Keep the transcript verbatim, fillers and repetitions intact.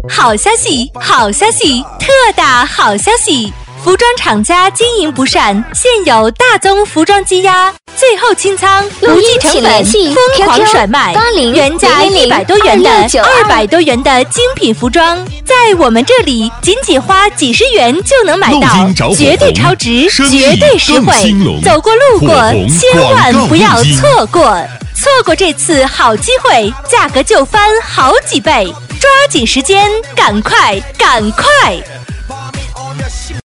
好消息，好消息，特大好消息！服装厂家经营不善，现有大宗服装积压，最后清仓，不计成本，疯狂甩卖，原价一百多元的、二百多元的精品服装，在我们这里仅仅花几十元就能买到，绝对超值，绝对实惠，走过路过千万不要错过，错过这次好机会，价格就翻好几倍，抓紧时间，赶快，赶快！